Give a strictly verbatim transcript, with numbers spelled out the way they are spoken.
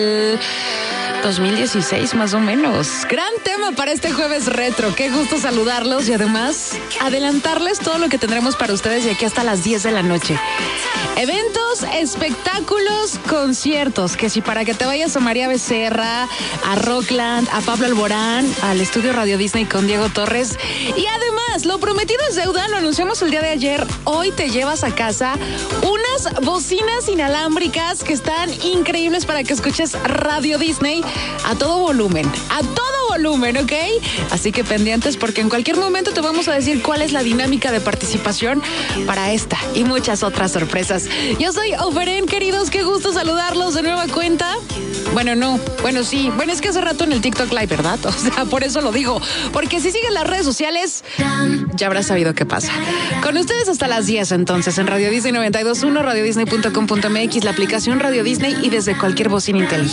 dos mil dieciséis más o menos. Gran tema para este jueves retro. Qué gusto saludarlos y además adelantarles todo lo que tendremos para ustedes de aquí hasta las diez de la noche. Eventos, espectáculos, conciertos, que si para que te vayas a María Becerra, a Rockland, a Pablo Alborán, al estudio Radio Disney con Diego Torres. Y además, lo prometido es deuda, lo anunciamos el día de ayer. Hoy te llevas a casa unas bocinas inalámbricas que están increíbles para que escuches Radio Disney a todo volumen, a todo volumen, ¿ok? Así que pendientes porque en cualquier momento te vamos a decir cuál es la dinámica de participación para esta y muchas otras sorpresas. Yo soy Oferen, queridos, qué gusto saludarlos de nueva cuenta. Bueno, no, bueno, sí, bueno, es que hace rato en el TikTok Live, ¿verdad? O sea, por eso lo digo, porque si siguen las redes sociales, ya habrás sabido qué pasa. Con ustedes hasta las diez, entonces, en Radio Disney noventa y dos punto uno, radio disney punto com punto m x, la aplicación Radio Disney y desde cualquier bocina inteligente.